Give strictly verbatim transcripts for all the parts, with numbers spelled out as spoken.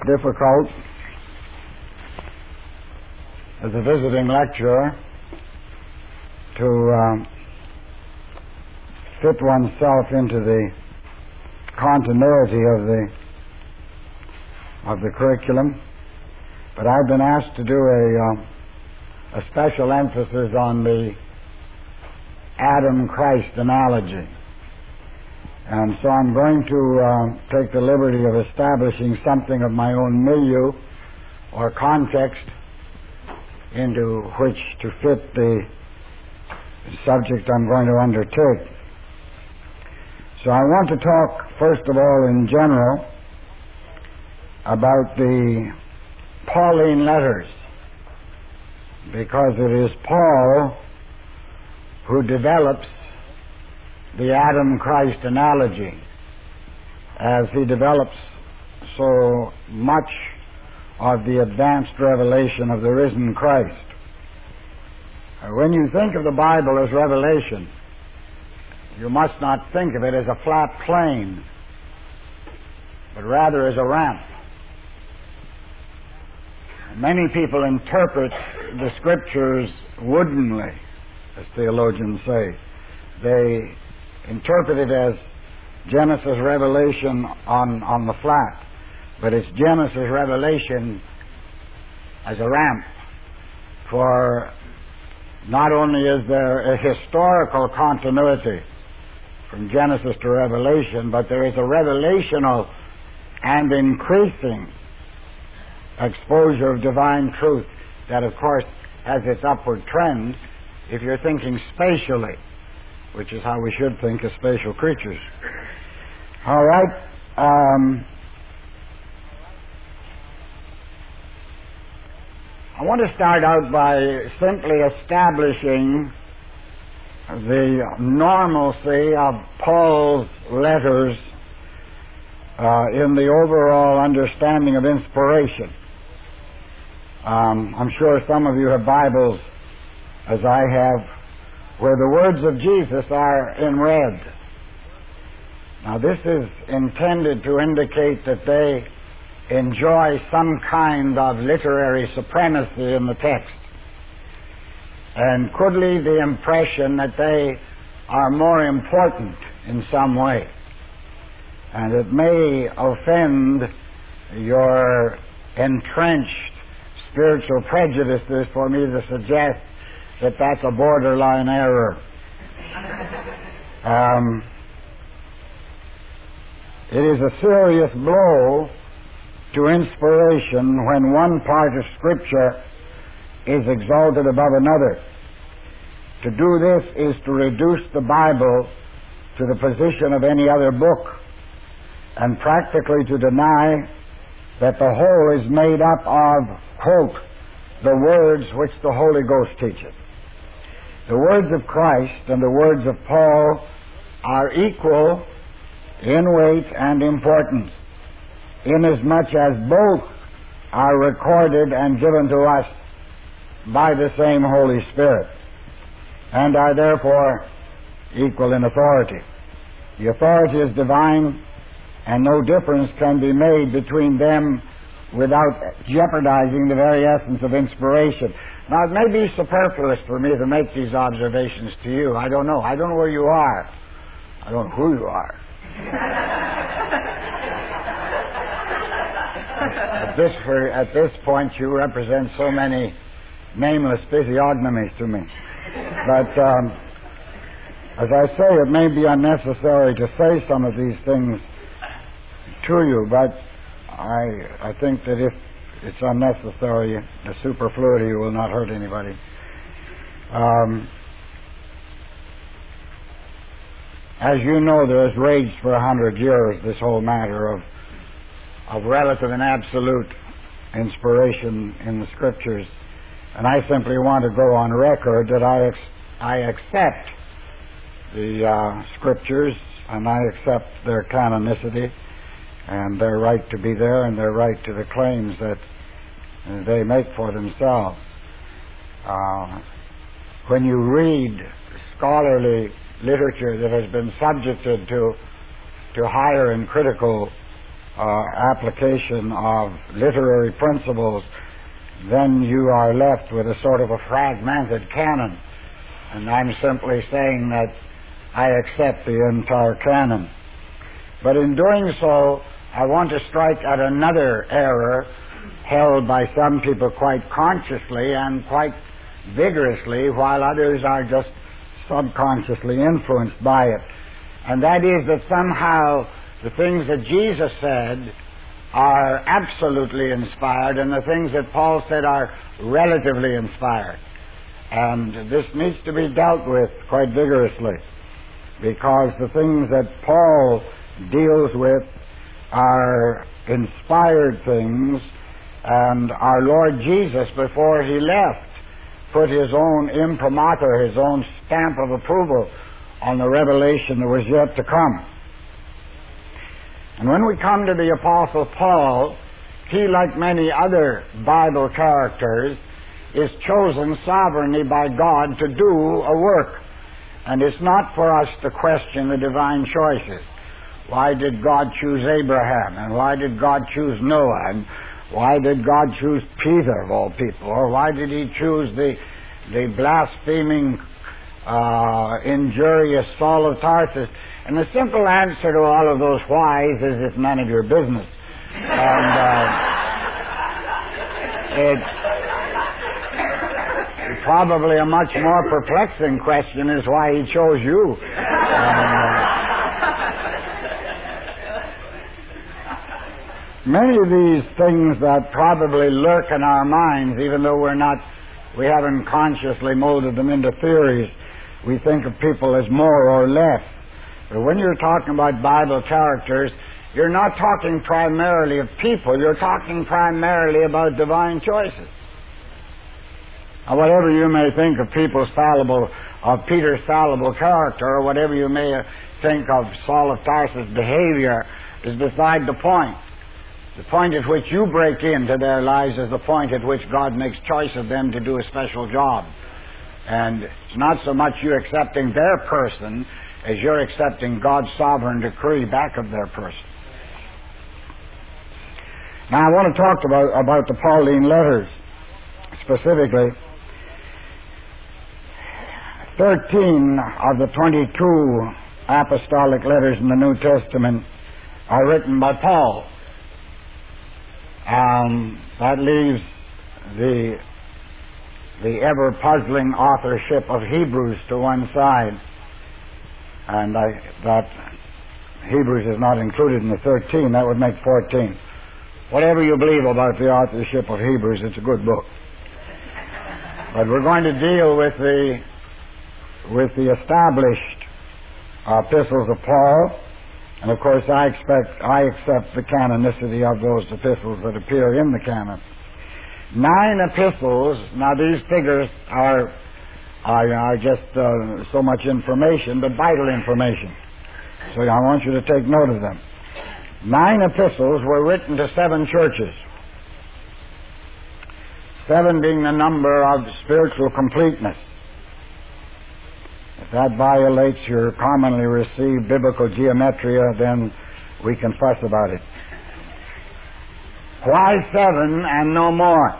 difficult as a visiting lecturer to um, fit oneself into the continuity of the of the curriculum, but I've been asked to do a uh, a special emphasis on the Adam-Christ analogy. And so I'm going to uh, take the liberty of establishing something of my own milieu or context into which to fit the subject I'm going to undertake. So I want to talk, first of all, in general, about the Pauline letters, because it is Paul who develops the Adam-Christ analogy, as he develops so much of the advanced revelation of the risen Christ. When you think of the Bible as revelation, you must not think of it as a flat plane, but rather as a ramp. Many people interpret the Scriptures woodenly, as theologians say. They interpret it as Genesis revelation on, on the flat, but it's Genesis revelation as a ramp. For not only is there a historical continuity from Genesis to Revelation, but there is a revelational and increasing exposure of divine truth that, of course, has its upward trend if you're thinking spatially, which is how we should think as spatial creatures. All right. Um, I want to start out by simply establishing the normalcy of Paul's letters uh, in the overall understanding of inspiration. Um, I'm sure some of you have Bibles, as I have, where the words of Jesus are in red. Now, this is intended to indicate that they enjoy some kind of literary supremacy in the text, and could leave the impression that they are more important in some way. And it may offend your entrenched spiritual prejudices for me to suggest that that's a borderline error. Um, it is a serious blow to inspiration when one part of Scripture is exalted above another. To do this is to reduce the Bible to the position of any other book, and practically to deny that the whole is made up of, quote, the words which the Holy Ghost teaches. The words of Christ and the words of Paul are equal in weight and importance, inasmuch as both are recorded and given to us by the same Holy Spirit, and are therefore equal in authority. The authority is divine, and no difference can be made between them without jeopardizing the very essence of inspiration. Now, it may be superfluous for me to make these observations to you. I don't know. I don't know where you are. I don't know who you are. At this, for, at this point, you represent so many nameless physiognomies to me. But um, as I say, it may be unnecessary to say some of these things to you, but I, I think that if it's unnecessary, the superfluity will not hurt anybody. Um, as you know, there has raged for a hundred years this whole matter of of relative and absolute inspiration in the Scriptures, and I simply want to go on record that I ex- I accept the uh, Scriptures, and I accept their canonicity and their right to be there and their right to the claims that they make for themselves. Uh, when you read scholarly literature that has been subjected to to higher and critical uh, application of literary principles, then you are left with a sort of a fragmented canon. And I'm simply saying that I accept the entire canon. But in doing so, I want to strike at another error held by some people quite consciously and quite vigorously, while others are just subconsciously influenced by it. And that is that somehow the things that Jesus said are absolutely inspired and the things that Paul said are relatively inspired. And this needs to be dealt with quite vigorously, because the things that Paul deals with are inspired things, and our Lord Jesus, before he left, put his own imprimatur, his own stamp of approval on the revelation that was yet to come. And when we come to the Apostle Paul, he, like many other Bible characters, is chosen sovereignly by God to do a work. And it's not for us to question the divine choices. Why did God choose Abraham? And why did God choose Noah? And why did God choose Peter, of all people? Or why did he choose the, the blaspheming, uh, injurious Saul of Tarsus? And the simple answer to all of those whys is it's none of your business. And uh, it's probably a much more perplexing question is why he chose you. And, uh, many of these things that probably lurk in our minds, even though we're not, we haven't consciously molded them into theories, we think of people as more or less. But when you're talking about Bible characters, you're not talking primarily of people, you're talking primarily about divine choices. Now, whatever you may think of people's fallible, of Peter's fallible character, or whatever you may think of Saul of Tarsus' behavior, is beside the point. The point at which you break into their lives is the point at which God makes choice of them to do a special job. And it's not so much you accepting their person as you're accepting God's sovereign decree back of their person. Now I want to talk about, about the Pauline letters specifically. Thirteen of the twenty-two apostolic letters in the New Testament are written by Paul. Um, that leaves the the ever-puzzling authorship of Hebrews to one side. And I, that Hebrews is not included in the thirteen, that would make fourteen. Whatever you believe about the authorship of Hebrews, it's a good book. But we're going to deal with the with the established epistles of Paul, and of course I expect I accept the canonicity of those epistles that appear in the canon. Nine epistles. Now these figures are are, are just uh, so much information, but vital information. So I want you to take note of them. Nine epistles were written to seven churches. Seven being the number of spiritual completeness. If that violates your commonly received biblical geometria, then we can fuss about it. Why seven and no more?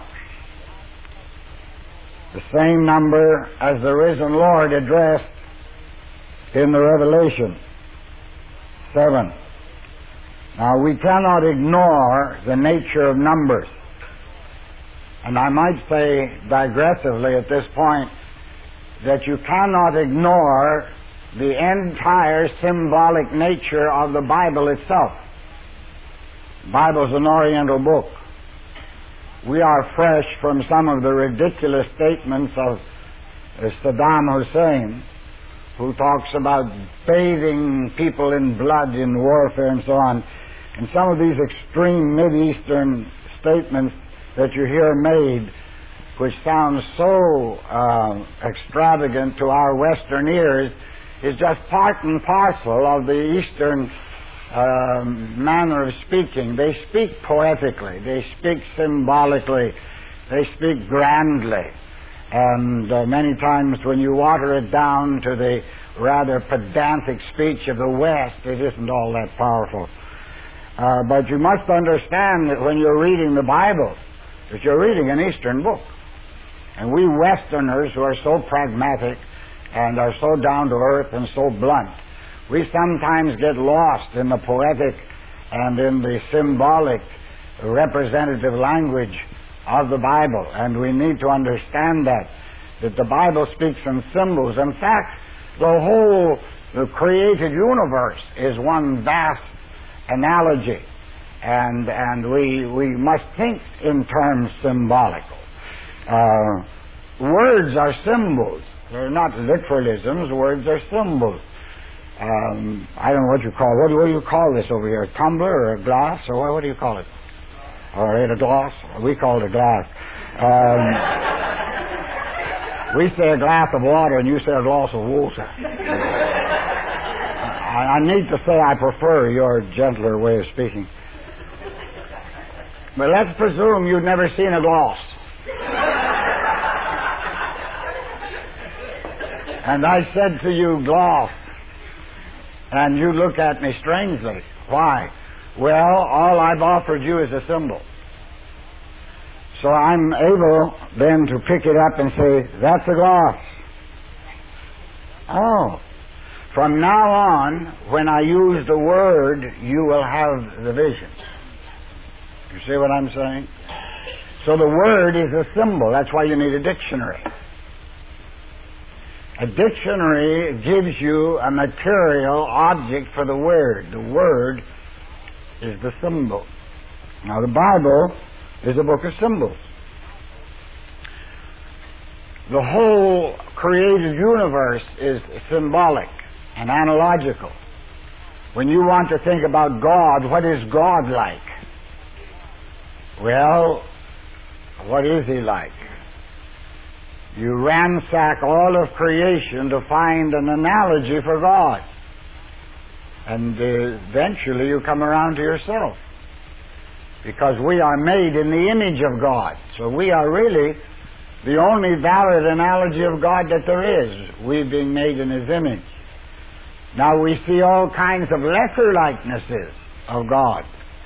The same number as the risen Lord addressed in the Revelation. Seven. Now, we cannot ignore the nature of numbers. And I might say digressively at this point that you cannot ignore the entire symbolic nature of the Bible itself. The Bible's an Oriental book. We are fresh from some of the ridiculous statements of Saddam Hussein, who talks about bathing people in blood in warfare and so on. And some of these extreme Mideastern statements that you hear made, which sounds so uh, extravagant to our Western ears, is just part and parcel of the Eastern uh, manner of speaking. They speak poetically, they speak symbolically, they speak grandly. And uh, many times when you water it down to the rather pedantic speech of the West, it isn't all that powerful. Uh, but you must understand that when you're reading the Bible, that you're reading an Eastern book. And we Westerners who are so pragmatic and are so down to earth and so blunt, we sometimes get lost in the poetic and in the symbolic representative language of the Bible. And we need to understand that, that the Bible speaks in symbols. In fact, the whole the created universe is one vast analogy. And, and we, we must think in terms symbolical. Uh, words are symbols. They're not literalisms. Words are symbols. Um, I don't know what you call what do, what do you call this over here? A tumbler or a glass? Or what, what do you call it? All right, a glass? We call it a glass. Um, we say a glass of water and you say a glass of water. I, I need to say I prefer your gentler way of speaking. But let's presume you've never seen a glass. And I said to you, glass. And you look at me strangely. Why? Well, all I've offered you is a symbol. So I'm able then to pick it up and say, that's a glass. Oh. From now on, when I use the word, you will have the vision. You see what I'm saying? So the word is a symbol. That's why you need a dictionary. A dictionary gives you a material object for the word. The word is the symbol. Now the Bible is a book of symbols. The whole created universe is symbolic and analogical. When you want to think about God, what is God like? Well, what is He like? You ransack all of creation to find an analogy for God. And uh, eventually you come around to yourself. Because we are made in the image of God. So we are really the only valid analogy of God that there is, we being made in His image. Now we see all kinds of lesser likenesses of God.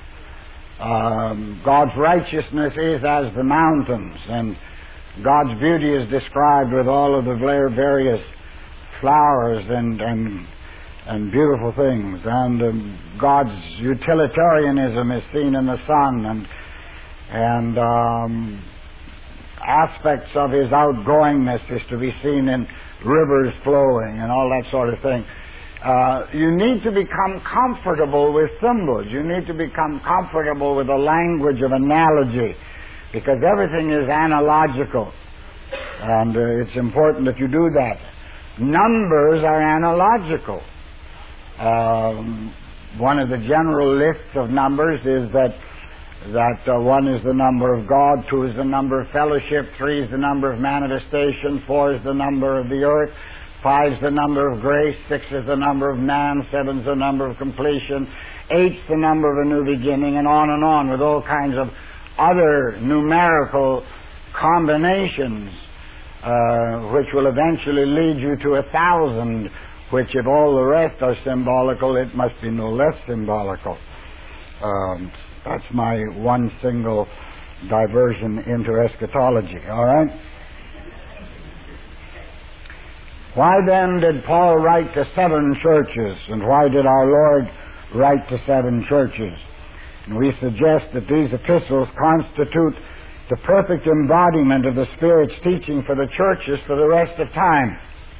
Um, God's righteousness is as the mountains, and God's beauty is described with all of the various flowers and and, and beautiful things. And um, God's utilitarianism is seen in the sun, and and um, aspects of His outgoingness is to be seen in rivers flowing and all that sort of thing. Uh, you need to become comfortable with symbols. You need to become comfortable with the language of analogy, because everything is analogical, and uh, it's important that you do that. Numbers are analogical. Um, one of the general lists of numbers is that that uh, one is the number of God, two is the number of fellowship, three is the number of manifestation, four is the number of the earth, five is the number of grace, six is the number of man, seven is the number of completion, eight is the number of a new beginning, and on and on with all kinds of other numerical combinations, uh, which will eventually lead you to a thousand, which if all the rest are symbolical, it must be no less symbolical. Um, that's my one single diversion into eschatology, all right? Why then did Paul write to seven churches, and why did our Lord write to seven churches? And we suggest that these epistles constitute the perfect embodiment of the Spirit's teaching for the churches for the rest of time.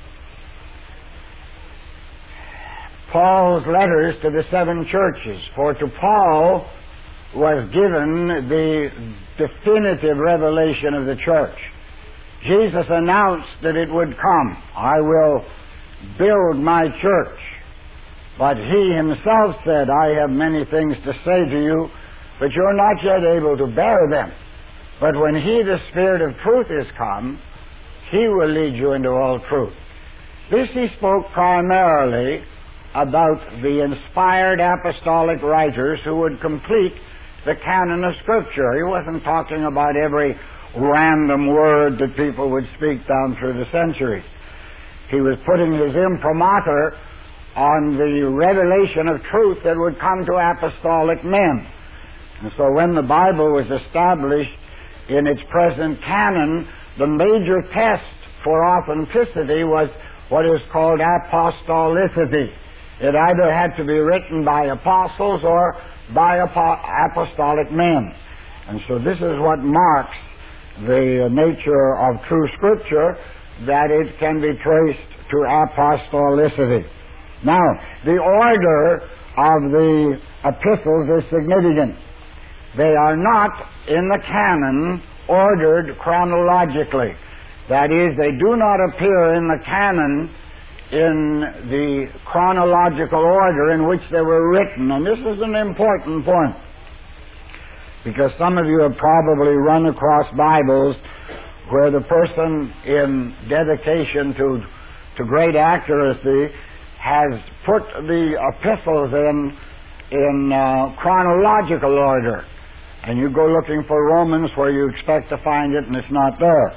Paul's letters to the seven churches, for to Paul was given the definitive revelation of the church. Jesus announced that it would come. I will build my church. But He Himself said, I have many things to say to you, but you're not yet able to bear them. But when He, the Spirit of truth, is come, He will lead you into all truth. This He spoke primarily about the inspired apostolic writers who would complete the canon of Scripture. He wasn't talking about every random word that people would speak down through the centuries. He was putting His imprimatur on the revelation of truth that would come to apostolic men. And so when the Bible was established in its present canon, the major test for authenticity was what is called apostolicity. It either had to be written by apostles or by apo- apostolic men. And so this is what marks the nature of true Scripture, that it can be traced to apostolicity. Now, the order of the epistles is significant. They are not in the canon ordered chronologically. That is, they do not appear in the canon in the chronological order in which they were written. And this is an important point, because some of you have probably run across Bibles where the person, in dedication to, to great accuracy, has put the epistles in, in uh, chronological order. And you go looking for Romans where you expect to find it, and it's not there.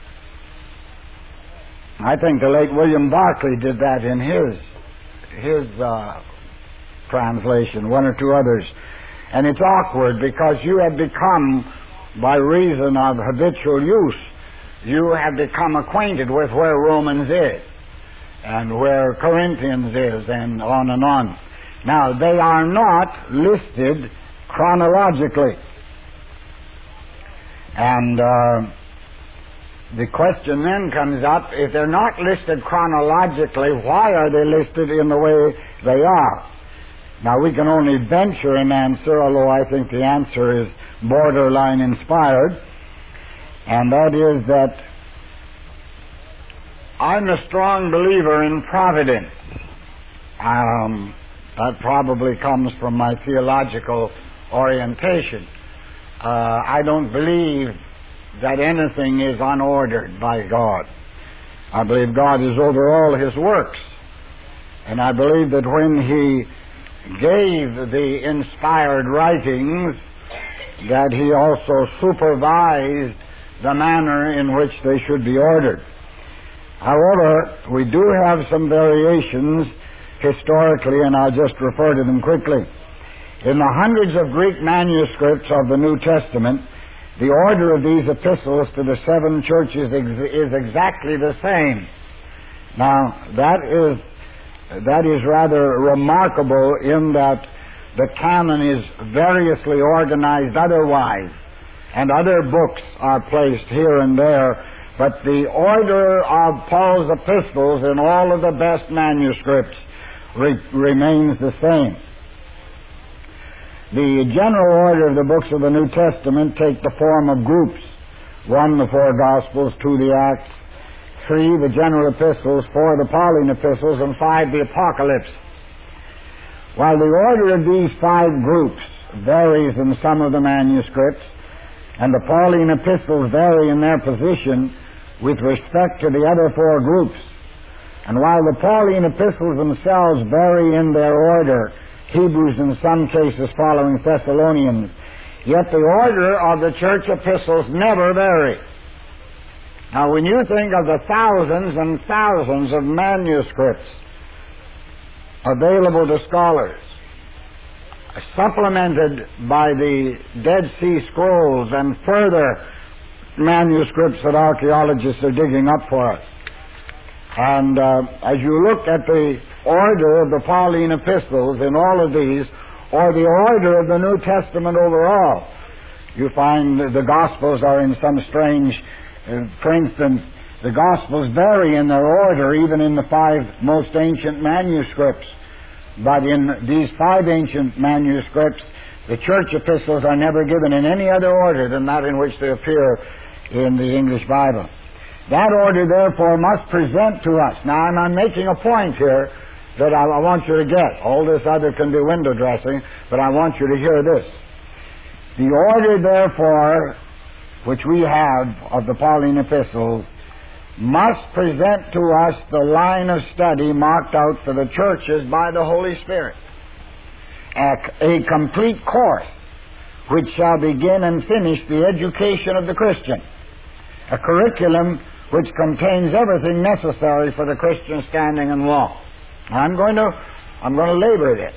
I think the late William Barclay did that in his his uh, translation, one or two others. And it's awkward because you have become, by reason of habitual use, you have become acquainted with where Romans is and where Corinthians is, and on and on. Now, they are not listed chronologically. And uh, the question then comes up, if they're not listed chronologically, why are they listed in the way they are? Now, we can only venture an answer, although I think the answer is borderline inspired, and that is that I'm a strong believer in providence. Um, that probably comes from my theological orientation. Uh, I don't believe that anything is unordered by God. I believe God is over all His works. And I believe that when He gave the inspired writings, that He also supervised the manner in which they should be ordered. However, we do have some variations historically, and I'll just refer to them quickly. In the hundreds of Greek manuscripts of the New Testament, the order of these epistles to the seven churches is exactly the same. Now, that is that is rather remarkable in that the canon is variously organized otherwise, and other books are placed here and there, but the order of Paul's epistles in all of the best manuscripts re- remains the same. The general order of the books of the New Testament take the form of groups. One, the four Gospels, two, the Acts, three, the general epistles, four, the Pauline epistles, and five, the Apocalypse. While the order of these five groups varies in some of the manuscripts, and the Pauline epistles vary in their position with respect to the other four groups, and while the Pauline epistles themselves vary in their order, Hebrews in some cases following Thessalonians, yet the order of the church epistles never vary. Now, when you think of the thousands and thousands of manuscripts available to scholars, supplemented by the Dead Sea Scrolls and further manuscripts that archaeologists are digging up for us, and uh, as you look at the order of the Pauline epistles in all of these, or the order of the New Testament overall, you find that the Gospels are in some strange, uh, for instance, the Gospels vary in their order even in the five most ancient manuscripts. But in these five ancient manuscripts, the church epistles are never given in any other order than that in which they appear in the English Bible. That order, therefore, must present to us. Now, I'm, I'm making a point here that I, I want you to get. All this other can be window dressing, but I want you to hear this. The order, therefore, which we have of the Pauline epistles must present to us the line of study marked out for the churches by the Holy Spirit. A, a complete course which shall begin and finish the education of the Christian. A curriculum which contains everything necessary for the Christian standing and walk. I'm going to, I'm going to labor this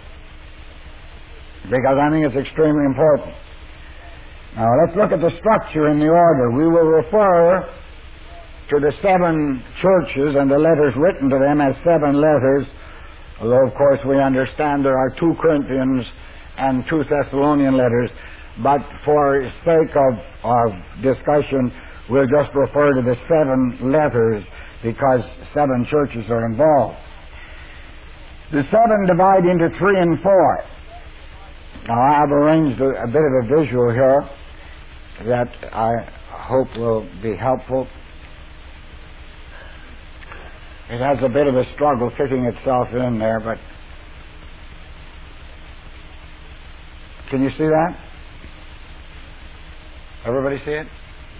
because I think it's extremely important. Now let's look at the structure in the order. We will refer to the seven churches and the letters written to them as seven letters, although of course we understand there are two Corinthians and two Thessalonian letters, but for sake of, of discussion we'll just refer to the seven letters because seven churches are involved. The seven divide into three and four. Now I have arranged a, a bit of a visual here that I hope will be helpful. It has a bit of a struggle fitting itself in there, but can you see that? Everybody see it?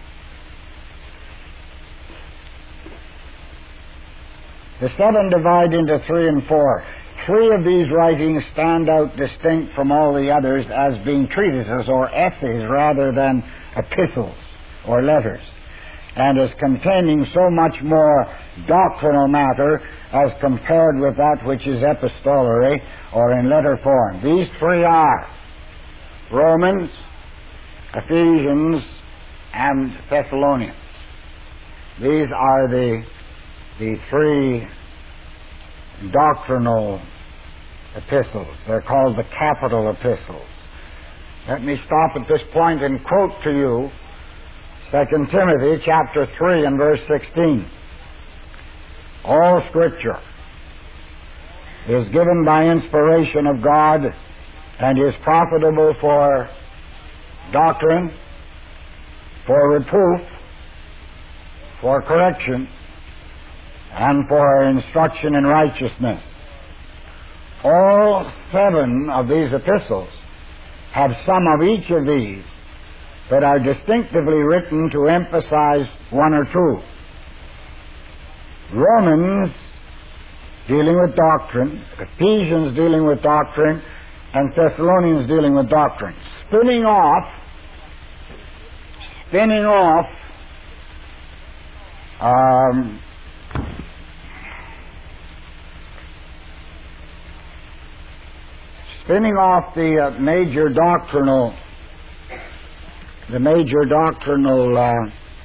The seven divide into three and four. Three of these writings stand out distinct from all the others as being treatises or essays rather than epistles or letters, and as containing so much more doctrinal matter as compared with that which is epistolary or in letter form. These three are Romans, Ephesians, and Thessalonians. These are the, the three doctrinal epistles. They're called the capital epistles. Let me stop at this point and quote to you Second Timothy chapter three and verse sixteen. All Scripture is given by inspiration of God and is profitable for doctrine, for reproof, for correction, and for instruction in righteousness. All seven of these epistles have some of each of these that are distinctively written to emphasize one or two. Romans dealing with doctrine, Ephesians dealing with doctrine, and Thessalonians dealing with doctrine. Spinning off, spinning off um, spinning off the uh, major doctrinal the major doctrinal uh,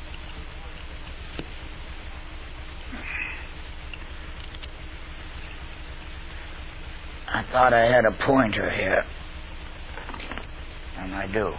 I thought I had a pointer here, and I do.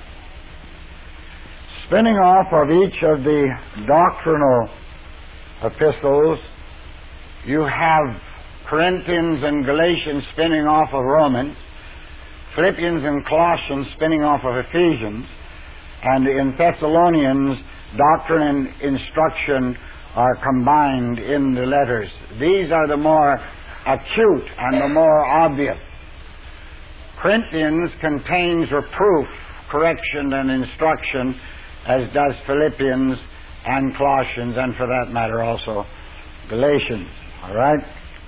Spinning off of each of the doctrinal epistles, you have Corinthians and Galatians spinning off of Romans, Philippians and Colossians spinning off of Ephesians, and in Thessalonians, doctrine and instruction are combined in the letters. These are the more acute and the more obvious. Corinthians contains reproof, correction, and instruction, as does Philippians and Colossians, and for that matter also Galatians. All right?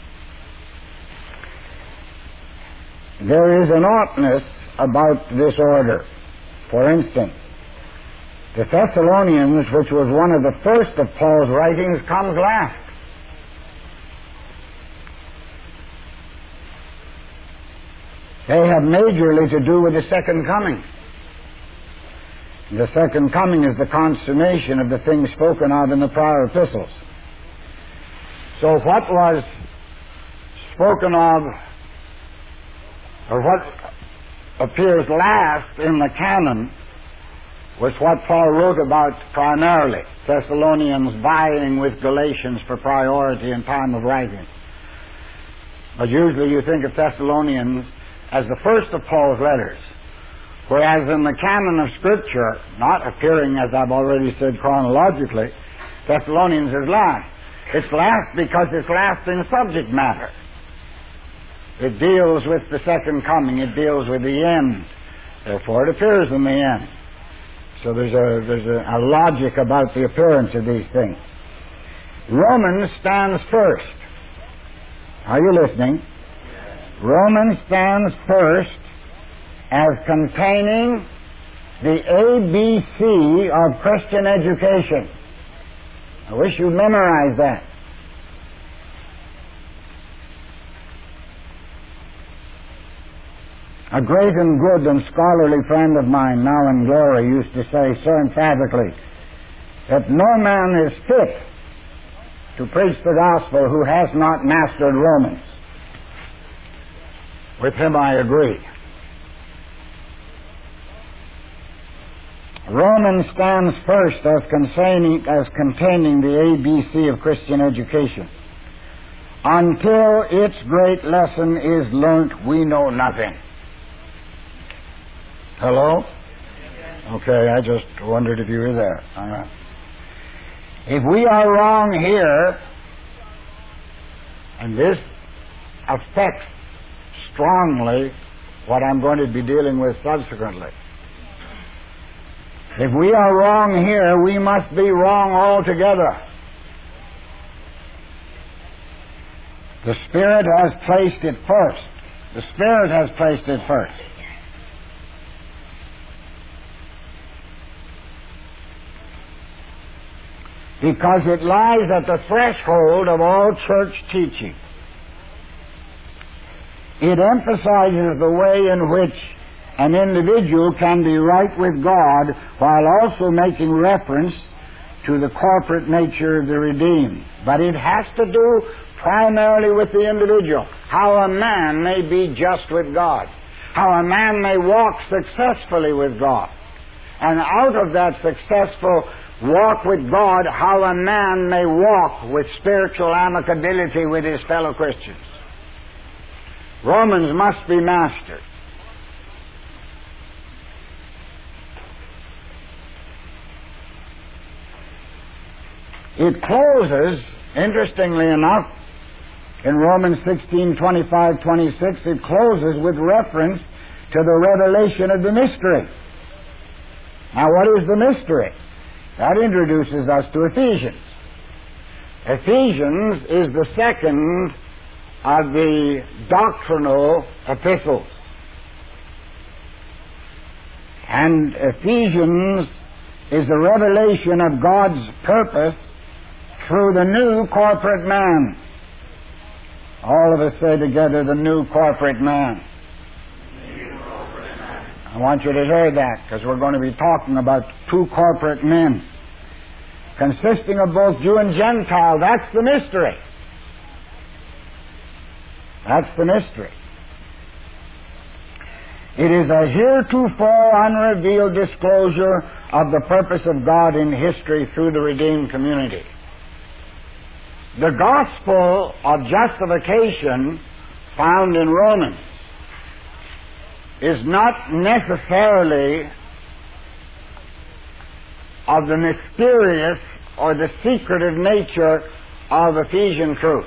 There is an oughtness about this order. For instance, the Thessalonians, which was one of the first of Paul's writings, comes last. They have majorly to do with the second coming. The second coming is the consummation of the things spoken of in the prior epistles. So what was spoken of, or what appears last in the canon, was what Paul wrote about primarily, Thessalonians vying with Galatians for priority in time of writing. But usually you think of Thessalonians as the first of Paul's letters, whereas in the canon of Scripture, not appearing, as I've already said, chronologically, Thessalonians is last. It's last because it's last in subject matter. It deals with the second coming. It deals with the end. Therefore, it appears in the end. So there's a there's a, a logic about the appearance of these things. Romans stands first. Are you listening? Romans stands first as containing the A B C of Christian education. I wish you'd memorize that. A great and good and scholarly friend of mine, now in glory, used to say so emphatically that no man is fit to preach the gospel who has not mastered Romans. With him I agree. Romans stands first as containing, as containing the A B C of Christian education. Until its great lesson is learnt, we know nothing. Hello? Okay, I just wondered if you were there. All right. If we are wrong here, and this affects strongly what I'm going to be dealing with subsequently. If we are wrong here, we must be wrong altogether. The Spirit has placed it first. The Spirit has placed it first. Because it lies at the threshold of all church teaching. It emphasizes the way in which an individual can be right with God while also making reference to the corporate nature of the redeemed. But it has to do primarily with the individual. How a man may be just with God. How a man may walk successfully with God. And out of that successful walk with God, how a man may walk with spiritual amicability with his fellow Christians. Romans must be mastered. It closes, interestingly enough, in Romans sixteen, twenty-five, twenty-six, it closes with reference to the revelation of the mystery. Now, what is the mystery? That introduces us to Ephesians. Ephesians is the second of the doctrinal epistles. And Ephesians is the revelation of God's purpose through the new corporate man. All of us say together, the new corporate man. I want you to hear that, because we're going to be talking about two corporate men consisting of both Jew and Gentile. That's the mystery. That's the mystery. It is a heretofore unrevealed disclosure of the purpose of God in history through the redeemed community. The gospel of justification found in Romans is not necessarily of the mysterious or the secretive nature of Ephesian truth.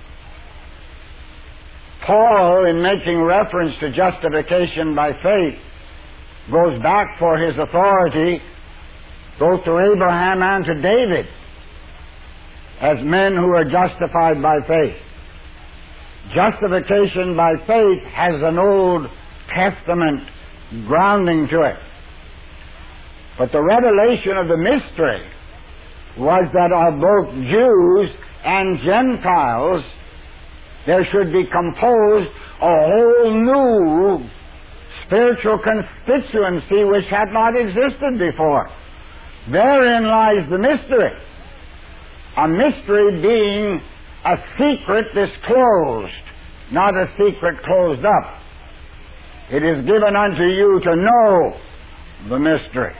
Paul, in making reference to justification by faith, goes back for his authority, goes to Abraham and to David as men who are justified by faith. Justification by faith has an Old Testament grounding to it. But the revelation of the mystery was that of both Jews and Gentiles there should be composed a whole new spiritual constituency which had not existed before. Therein lies the mystery. A mystery being a secret disclosed, not a secret closed up. It is given unto you to know the mystery.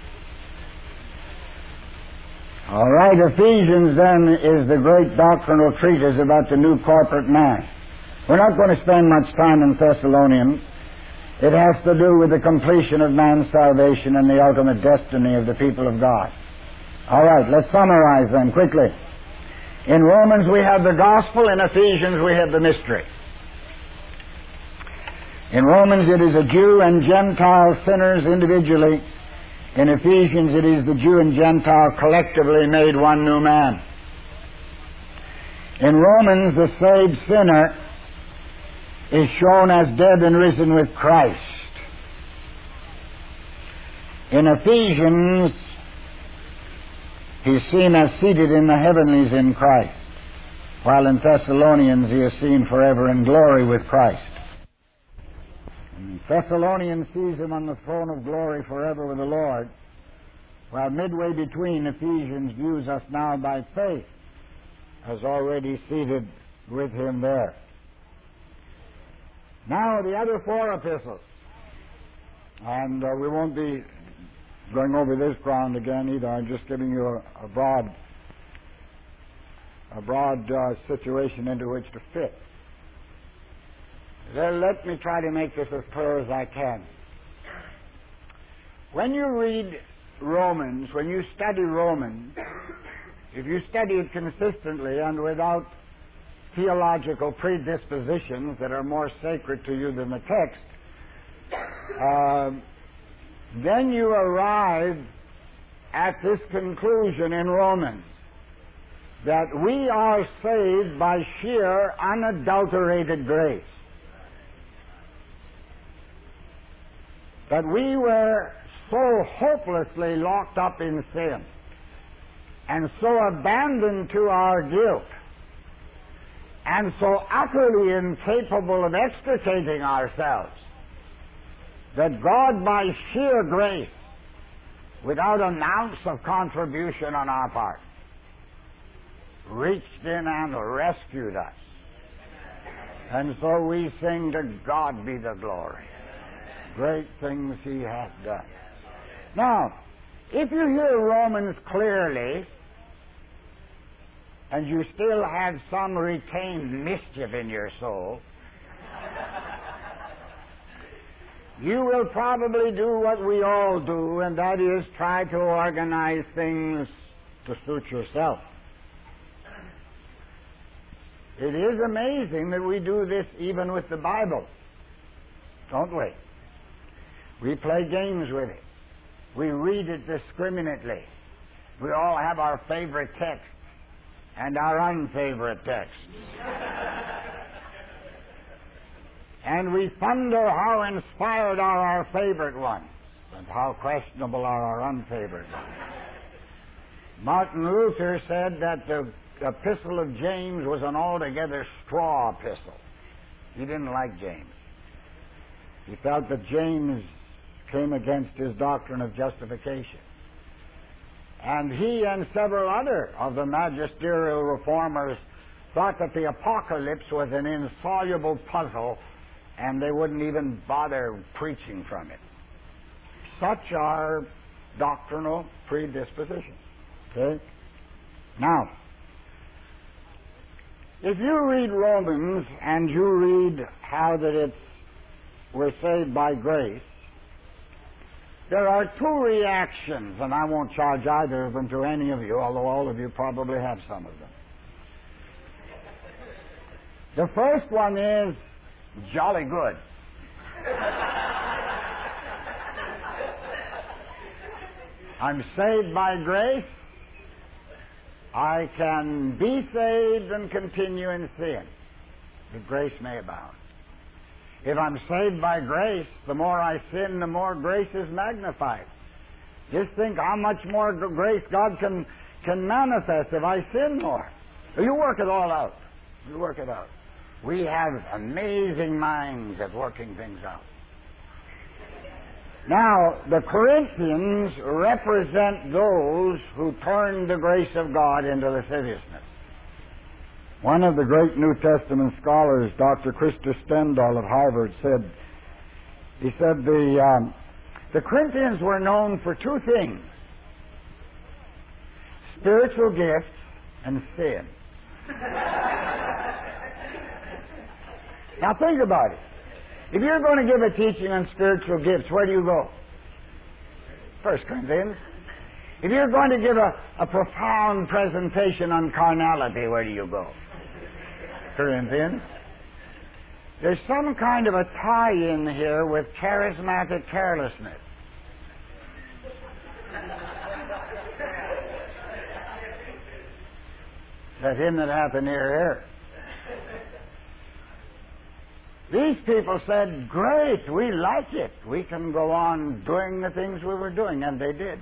All right, Ephesians then is the great doctrinal treatise about the new corporate man. We're not going to spend much time in Thessalonians. It has to do with the completion of man's salvation and the ultimate destiny of the people of God. All right, let's summarize then quickly. In Romans we have the gospel, in Ephesians we have the mystery. In Romans it is a Jew and Gentile sinners individually. In Ephesians it is the Jew and Gentile collectively made one new man. In Romans the saved sinner is shown as dead and risen with Christ. In Ephesians he is seen as seated in the heavenlies in Christ, while in Thessalonians he is seen forever in glory with Christ. And Thessalonians sees him on the throne of glory forever with the Lord, while midway between, Ephesians views us now by faith as already seated with him there. Now the other four epistles, and uh, we won't be going over this ground again either. I'm just giving you a, a broad a broad uh, situation into which to fit. Then let me try to make this as clear as I can. When you read Romans, when you study Romans, if you study it consistently and without theological predispositions that are more sacred to you than the text, uh, then you arrive at this conclusion in Romans, that we are saved by sheer, unadulterated grace. That we were so hopelessly locked up in sin and so abandoned to our guilt and so utterly incapable of extricating ourselves that God, by sheer grace, without an ounce of contribution on our part, reached in and rescued us. And so we sing, to God be the glory. Great things he hath done. Now, if you hear Romans clearly, and you still have some retained mischief in your soul, you will probably do what we all do, and that is try to organize things to suit yourself. It is amazing that we do this even with the Bible, don't we? We play games with it. We read it discriminately. We all have our favorite texts and our unfavorite texts. And we wonder how inspired are our favorite ones and how questionable are our unfavored ones. Martin Luther said that the epistle of James was an altogether straw epistle. He didn't like James. He felt that James came against his doctrine of justification. And he and several other of the magisterial reformers thought that the apocalypse was an insoluble puzzle and they wouldn't even bother preaching from it. Such are doctrinal predispositions. Okay? Now, if you read Romans and you read how that it's we're saved by grace, there are two reactions, and I won't charge either of them to any of you, although all of you probably have some of them. The first one is jolly good. I'm saved by grace. I can be saved and continue in sin, but grace may abound. If I'm saved by grace, the more I sin, the more grace is magnified. Just think how much more grace God can, can manifest if I sin more. You work it all out. You work it out. We have amazing minds at working things out. Now, the Corinthians represent those who turned the grace of God into lasciviousness. One of the great New Testament scholars, Doctor Christopher Stendhal of Harvard, said, he said the, um, the Corinthians were known for two things: spiritual gifts and sin. Now think about it. If you're going to give a teaching on spiritual gifts, where do you go? First Corinthians. If you're going to give a, a profound presentation on carnality, where do you go? Corinthians. There's some kind of a tie-in here with charismatic carelessness. That hymn that happened here, here. These people said, great, we like it. We can go on doing the things we were doing, and they did.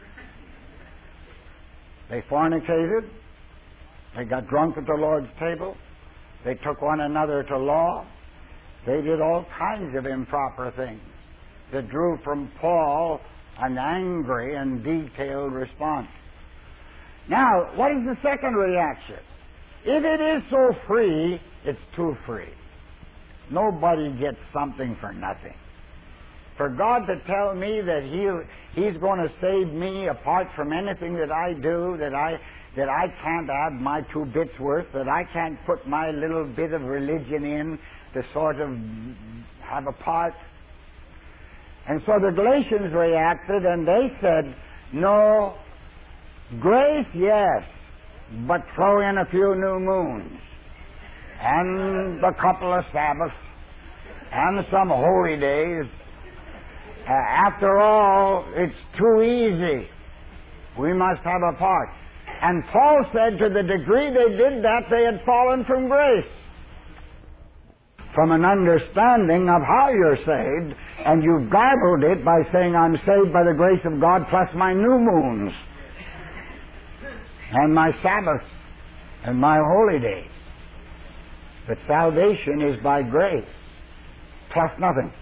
They fornicated. They got drunk at the Lord's table. They took one another to law. They did all kinds of improper things that drew from Paul an angry and detailed response. Now, what is the second reaction? If it is so free, it's too free. Nobody gets something for nothing. For God to tell me that he'll, He's going to save me apart from anything that I do, that I that I can't add my two bits worth, that I can't put my little bit of religion in to sort of have a part. And so the Galatians reacted and they said, no, grace, yes, but throw in a few new moons and a couple of Sabbaths and some holy days. Uh, after all, it's too easy. We must have a part. And Paul said to the degree they did that, they had fallen from grace. From an understanding of how you're saved, and you've garbled it by saying, I'm saved by the grace of God plus my new moons, and my Sabbaths, and my holy days. But salvation is by grace, plus nothing.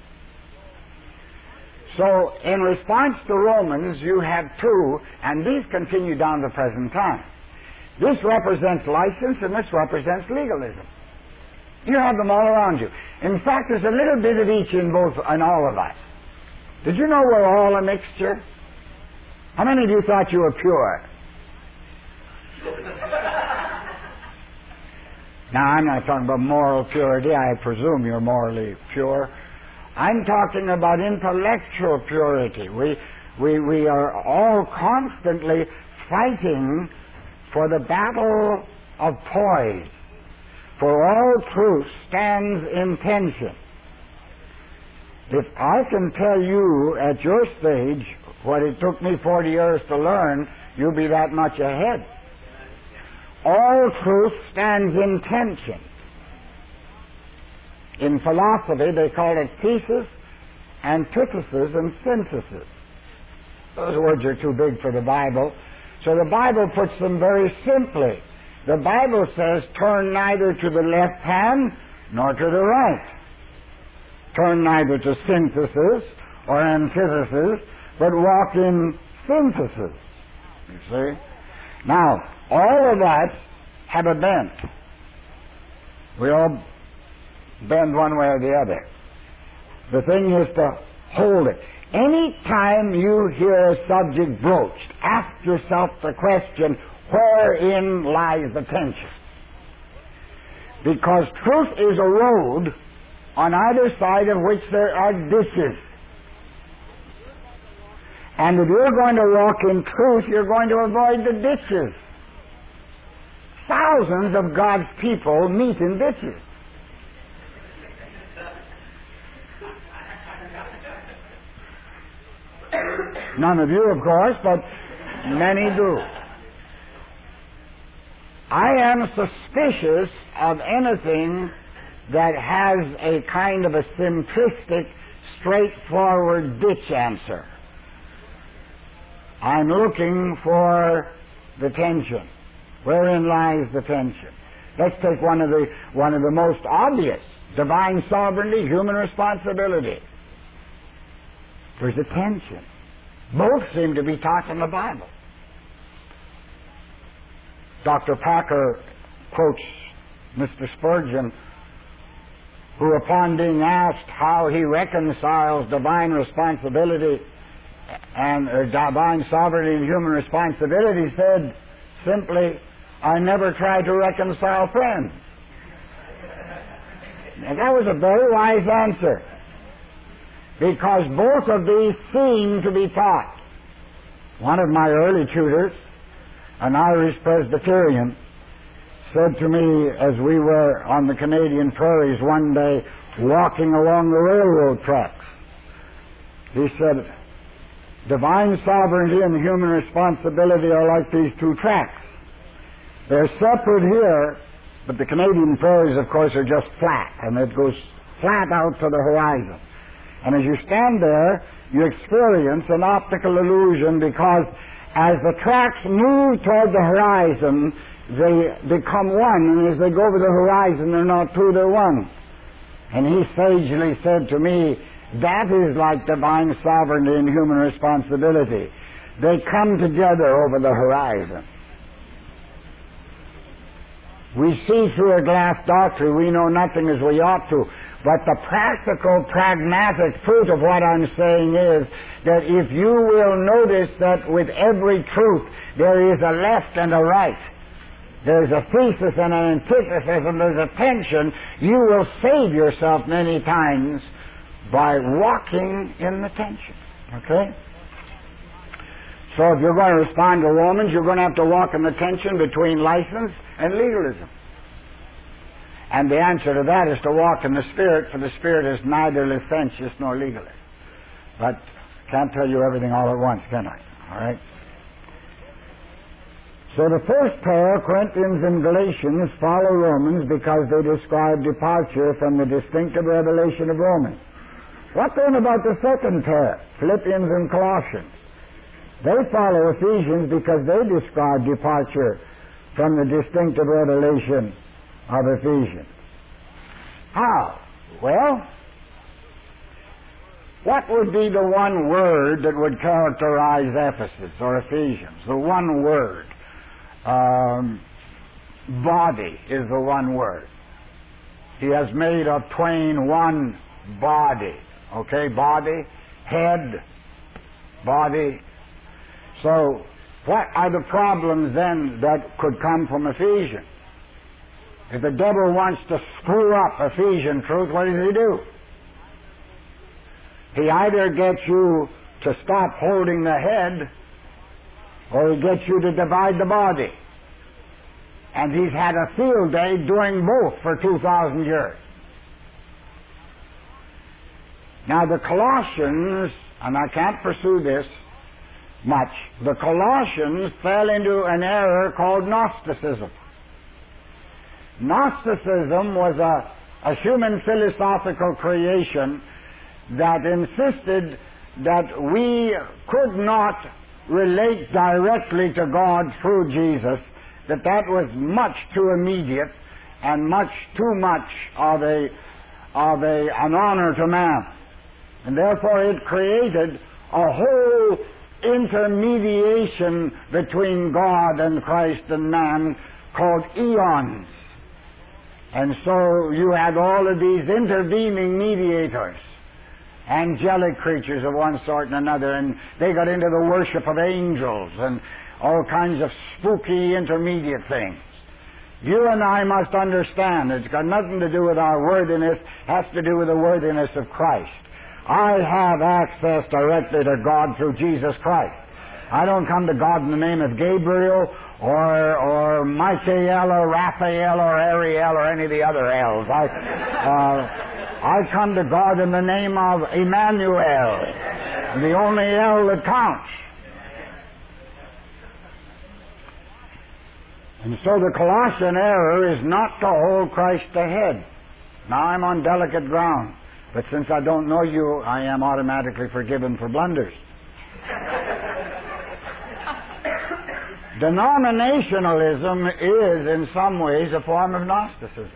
So, in response to Romans, you have two, and these continue down to the present time. This represents license, and this represents legalism. You have them all around you. In fact, there's a little bit of each in both, in all of us. Did you know we're all a mixture? How many of you thought you were pure? Now, I'm not talking about moral purity. I presume you're morally pure. I'm talking about intellectual purity. We, we, we are all constantly fighting for the battle of poise. For all truth stands in tension. If I can tell you at your stage what it took me forty years to learn, you'll be that much ahead. All truth stands in tension. In philosophy, they call it thesis, antithesis, and synthesis. Those words are too big for the Bible. So the Bible puts them very simply. The Bible says, turn neither to the left hand nor to the right. Turn neither to synthesis or antithesis, but walk in synthesis. You see? Now, all of us have a bent. We all bend one way or the other. The thing is to hold it. Any time you hear a subject broached, ask yourself the question, wherein lies the tension? Because truth is a road on either side of which there are ditches. And if you're going to walk in truth, you're going to avoid the ditches. Thousands of God's people meet in ditches. None of you, of course, but many do. I am suspicious of anything that has a kind of a simplistic, straightforward ditch answer. I'm looking for the tension. Wherein lies the tension? Let's take one of the one of the most obvious: divine sovereignty, human responsibility. There's a tension. Both seem to be taught in the Bible. Doctor Packer quotes Mister Spurgeon, who, upon being asked how he reconciles divine responsibility and uh, divine sovereignty and human responsibility, said simply, I never try to reconcile friends. And that was a very wise answer, because both of these seem to be taught. One of my early tutors, an Irish Presbyterian, said to me as we were on the Canadian prairies one day walking along the railroad tracks, he said, divine sovereignty and human responsibility are like these two tracks. They're separate here, but the Canadian prairies, of course, are just flat, and it goes flat out to the horizon. And as you stand there, you experience an optical illusion, because as the tracks move toward the horizon, they become one, and as they go over the horizon, they're not two, they're one. And he sagely said to me, that is like divine sovereignty and human responsibility. They come together over the horizon. We see through a glass darkly, we know nothing as we ought to. But the practical, pragmatic truth of what I'm saying is that if you will notice that with every truth there is a left and a right, there's a thesis and an antithesis and there's a tension, you will save yourself many times by walking in the tension. Okay? So if you're going to respond to Romans, you're going to have to walk in the tension between license and legalism. And the answer to that is to walk in the Spirit, for the Spirit is neither licentious nor legalist. But can't tell you everything all at once, can I? All right? So the first pair, Corinthians and Galatians, follow Romans because they describe departure from the distinctive revelation of Romans. What then about the second pair, Philippians and Colossians? They follow Ephesians because they describe departure from the distinctive revelation of Ephesians. How? Well, what would be the one word that would characterize Ephesus or Ephesians? The one word. Um, body is the one word. He has made of twain one body. Okay, body, head, body. So, what are the problems then that could come from Ephesians? If the devil wants to screw up Ephesian truth, what does he do? He either gets you to stop holding the head, or he gets you to divide the body. And he's had a field day doing both for two thousand years. Now the Colossians, and I can't pursue this much, the Colossians fell into an error called Gnosticism. Gnosticism was a, a human philosophical creation that insisted that we could not relate directly to God through Jesus, that that was much too immediate and much too much of a of a an honor to man. And therefore it created a whole intermediation between God and Christ and man called eons. And so you had all of these intervening mediators, angelic creatures of one sort and another, and they got into the worship of angels and all kinds of spooky intermediate things. You and I must understand it's got nothing to do with our worthiness, it has to do with the worthiness of Christ. I have access directly to God through Jesus Christ. I don't come to God in the name of Gabriel or or Michael or Raphael or Ariel or any of the other L's. I, uh, I come to God in the name of Emmanuel, the only L that counts. And so the Colossian error is not to hold Christ the head. Now I'm on delicate ground, but since I don't know you, I am automatically forgiven for blunders. Denominationalism is, in some ways, a form of Gnosticism.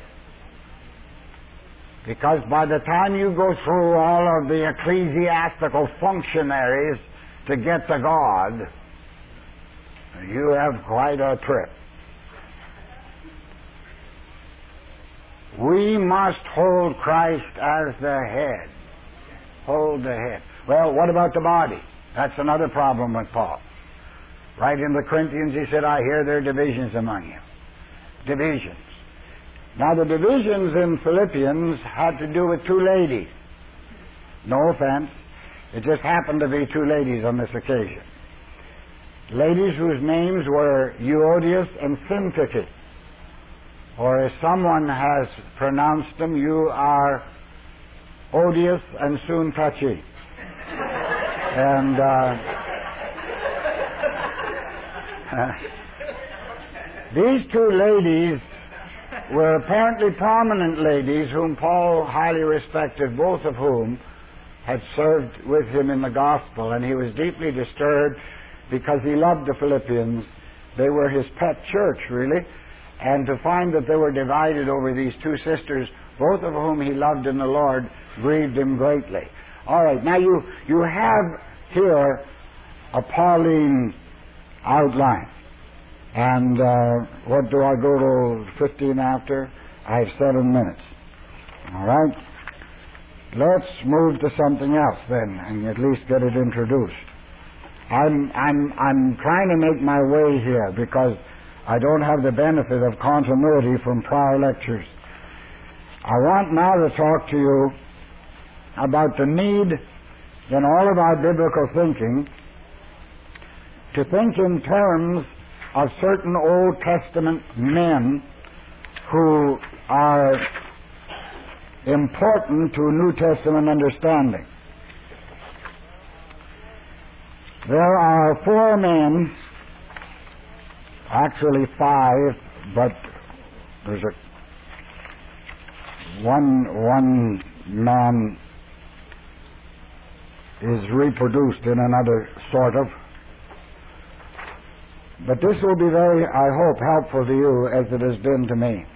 Because by the time you go through all of the ecclesiastical functionaries to get to God, you have quite a trip. We must hold Christ as the head. Hold the head. Well, what about the body? That's another problem with Paul. Right in the Corinthians, he said, I hear there are divisions among you. Divisions. Now, the divisions in Philippians had to do with two ladies. No offense. It just happened to be two ladies on this occasion. Ladies whose names were Euodias and Syntyche. Or as someone has pronounced them, you are odious and soon touchy. And uh, uh, these two ladies were apparently prominent ladies whom Paul highly respected, both of whom had served with him in the gospel, and he was deeply disturbed because he loved the Philippians. They were his pet church, really. And to find that they were divided over these two sisters both of whom he loved in the Lord, grieved him greatly. All right, now you, you have here a Pauline outline. And uh, what do I go to fifteen after? I have seven minutes. All right? Let's move to something else then, and at least get it introduced. I'm, I'm, I'm trying to make my way here because I don't have the benefit of continuity from prior lectures. I want now to talk to you about the need in all of our biblical thinking to think in terms of certain Old Testament men who are important to New Testament understanding. There are four men, actually five, but there's a one one man is reproduced in another sort of. But this will be very, I hope, helpful to you as it has been to me.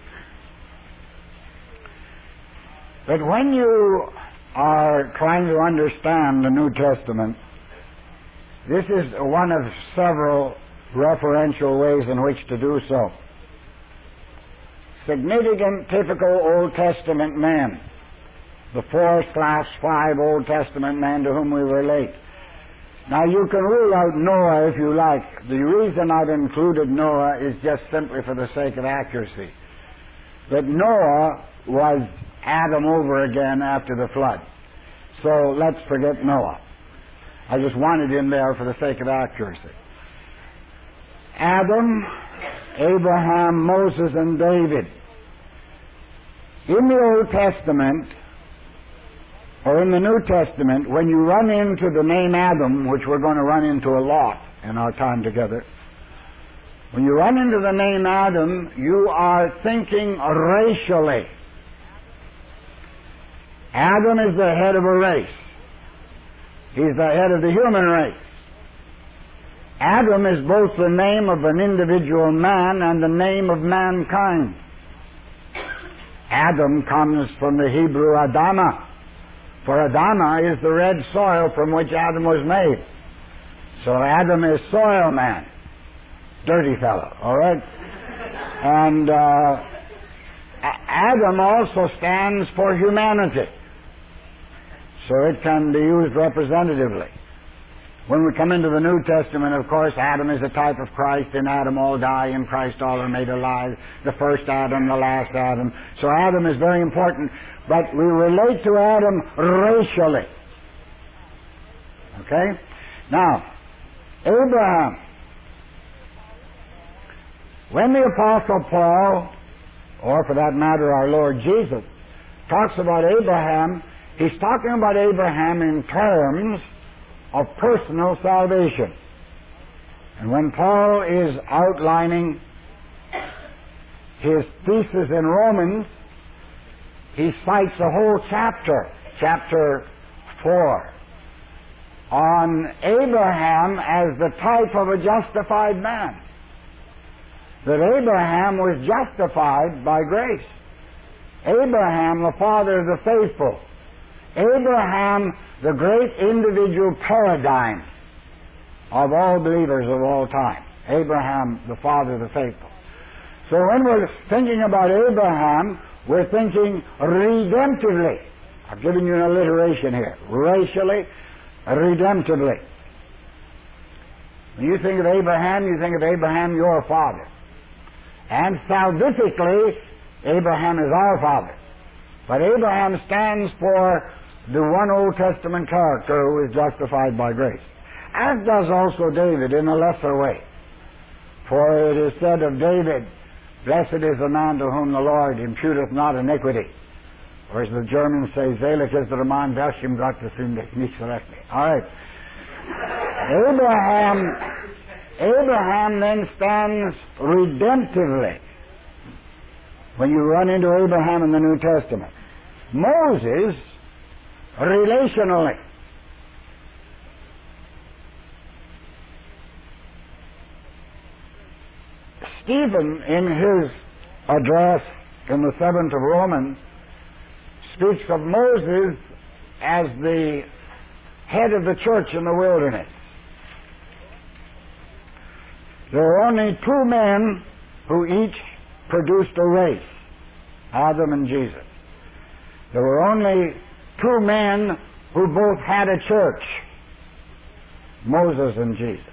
But when you are trying to understand the New Testament, this is one of several referential ways in which to do so. Significant, typical Old Testament men, the four slash five Old Testament men to whom we relate. Now you can rule out Noah if you like. The reason I've included Noah is just simply for the sake of accuracy. That Noah was Adam over again after the flood. So let's forget Noah. I just wanted him there for the sake of accuracy. Adam, Abraham, Moses, and David. In the Old Testament, or in the New Testament, when you run into the name Adam, which we're going to run into a lot in our time together, when you run into the name Adam, you are thinking racially. Adam is the head of a race. He's the head of the human race. Adam is both the name of an individual man and the name of mankind. Adam comes from the Hebrew Adamah, for Adamah is the red soil from which Adam was made. So Adam is soil man, dirty fellow, all right? And uh, Adam also stands for humanity, so it can be used representatively. When we come into the New Testament, of course, Adam is a type of Christ. In Adam all die, in Christ all are made alive. The first Adam, the last Adam. So Adam is very important, but we relate to Adam racially. Okay? Now, Abraham. When the Apostle Paul, or for that matter our Lord Jesus, talks about Abraham, he's talking about Abraham in terms of personal salvation. And when Paul is outlining his thesis in Romans, he cites a whole chapter, chapter four, on Abraham as the type of a justified man. That Abraham was justified by grace. Abraham, the father of the faithful. Abraham, the great individual paradigm of all believers of all time. Abraham, the father of the faithful. So when we're thinking about Abraham, we're thinking redemptively. I've given you an alliteration here. Racially, redemptively. When you think of Abraham, you think of Abraham, your father. And salvifically, Abraham is our father. But Abraham stands for the one Old Testament character who is justified by grace. As does also David in a lesser way. For it is said of David, blessed is the man to whom the Lord imputeth not iniquity. Or as the Germans say, selig ist der Mann, welchem Gott das Sünde nicht verletzt. All right. Abraham, Abraham then stands redemptively when you run into Abraham in the New Testament. Moses, relationally. Stephen, in his address in the seventh of Romans, speaks of Moses as the head of the church in the wilderness. There were only two men who each produced a race, Adam and Jesus. There were only two men who both had a church, Moses and Jesus.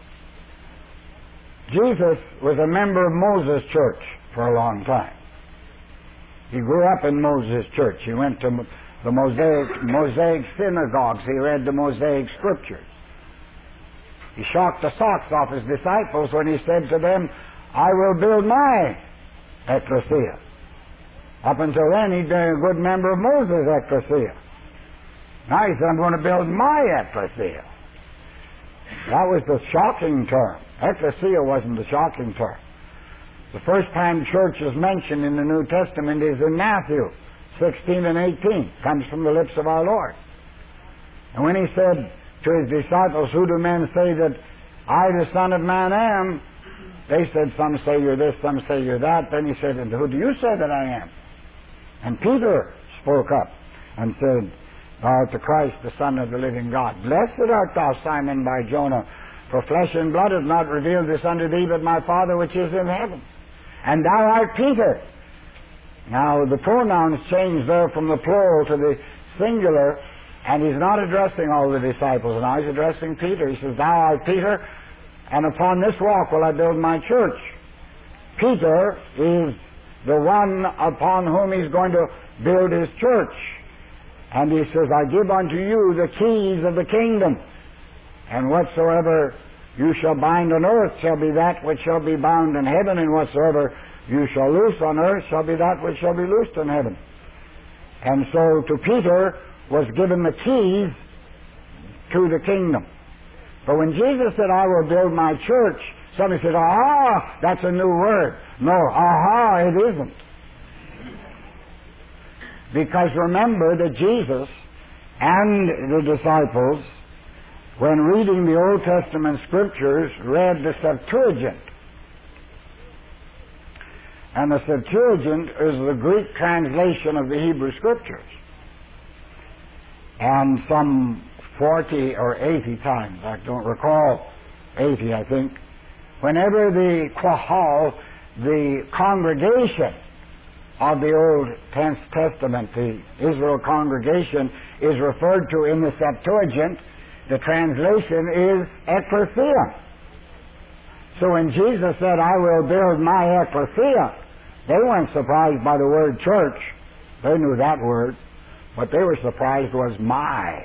Jesus was a member of Moses' church for a long time. He grew up in Moses' church. He went to the Mosaic, Mosaic synagogues. He read the Mosaic scriptures. He shocked the socks off his disciples when he said to them, I will build my ecclesia. Up until then, he'd been a good member of Moses' ecclesia. Now he said, I'm going to build my ecclesia. That was the shocking term. Ecclesia wasn't the shocking term. The first time church is mentioned in the New Testament is in Matthew sixteen and eighteen. Comes from the lips of our Lord. And when he said to his disciples, who do men say that I, the Son of Man, am? They said, some say you're this, some say you're that. Then he said, and who do you say that I am? And Peter spoke up and said, thou art the Christ, the Son of the living God. Blessed art thou, Simon Bar-Jonah, for flesh and blood hath not revealed this unto thee, but my Father which is in heaven. And thou art Peter. Now, the pronouns change there from the plural to the singular, and he's not addressing all the disciples. Now he's addressing Peter. He says, thou art Peter, and upon this rock will I build my church. Peter is the one upon whom he's going to build his church. And he says, I give unto you the keys of the kingdom, and whatsoever you shall bind on earth shall be that which shall be bound in heaven, and whatsoever you shall loose on earth shall be that which shall be loosed in heaven. And so to Peter was given the keys to the kingdom. But when Jesus said, I will build my church, somebody said, aha, that's a new word. No, aha, it isn't. Because remember that Jesus and the disciples, when reading the Old Testament scriptures, read the Septuagint. And the Septuagint is the Greek translation of the Hebrew scriptures. And some forty or eighty times, I don't recall, eighty I think, whenever the Qahal, the congregation of the Old Testament, the Israel congregation, is referred to in the Septuagint, the translation is ecclesia. So when Jesus said, I will build my ecclesia, they weren't surprised by the word church. They knew that word. What they were surprised was my.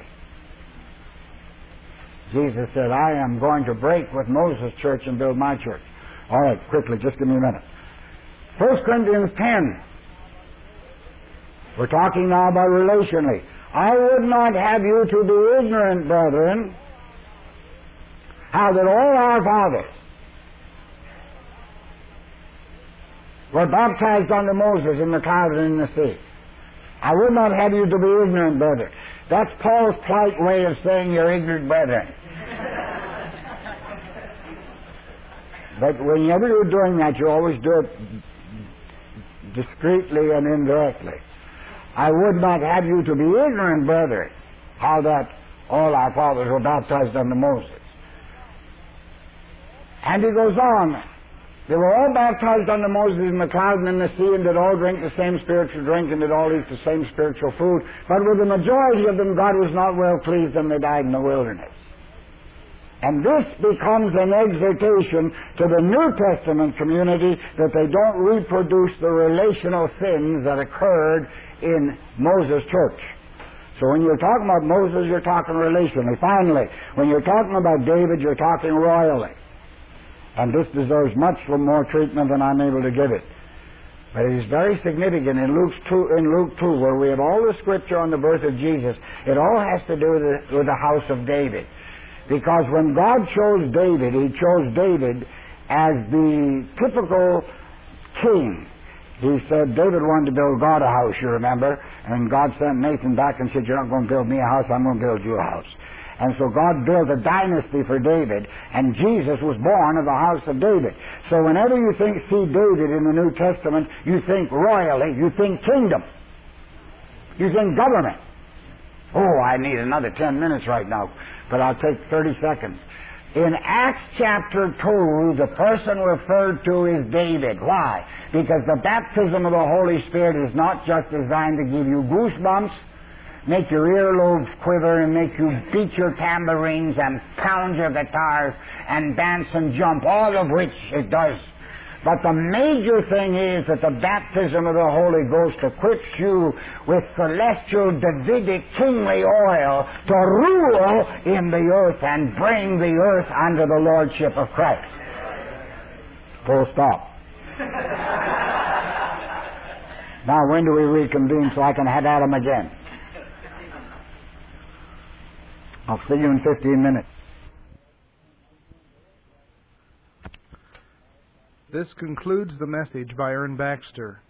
Jesus said, I am going to break with Moses' church and build my church. All right, quickly, just give me a minute. First Corinthians ten. We're talking now about relationally. I would not have you to be ignorant, brethren, how that all our fathers were baptized under Moses in the cloud and in the sea. I would not have you to be ignorant, brethren. That's Paul's polite way of saying you're ignorant, brethren. But whenever you're doing that, you always do it discreetly and indirectly. I would not have you to be ignorant, brethren, how that all our fathers were baptized under Moses. And he goes on. They were all baptized under Moses in the cloud and in the sea, and did all drink the same spiritual drink, and did all eat the same spiritual food. But with the majority of them, God was not well pleased, and they died in the wilderness. And this becomes an exhortation to the New Testament community that they don't reproduce the relational sins that occurred in Moses' church. So when you're talking about Moses, you're talking relationally. Finally, when you're talking about David, you're talking royally. And this deserves much more treatment than I'm able to give it. But it is very significant in Luke two, in Luke two, where we have all the scripture on the birth of Jesus. It all has to do with the, with the house of David. Because when God chose David, He chose David as the typical king. He said David wanted to build God a house, you remember. And God sent Nathan back and said, you're not going to build me a house, I'm going to build you a house. And so God built a dynasty for David, and Jesus was born of the house of David. So whenever you think, see David in the New Testament, you think royally, you think kingdom. He's in government. Oh, I need another ten minutes right now, but I'll take thirty seconds. In Acts chapter two, the person referred to is David. Why? Because the baptism of the Holy Spirit is not just designed to give you goosebumps, make your earlobes quiver, and make you beat your tambourines and pound your guitars and dance and jump, all of which it does. But the major thing is that the baptism of the Holy Ghost equips you with celestial, Davidic, kingly oil to rule in the earth and bring the earth under the lordship of Christ. Full stop. Now, when do we reconvene so I can head at 'em again? I'll see you in fifteen minutes. This concludes the message by Ern Baxter.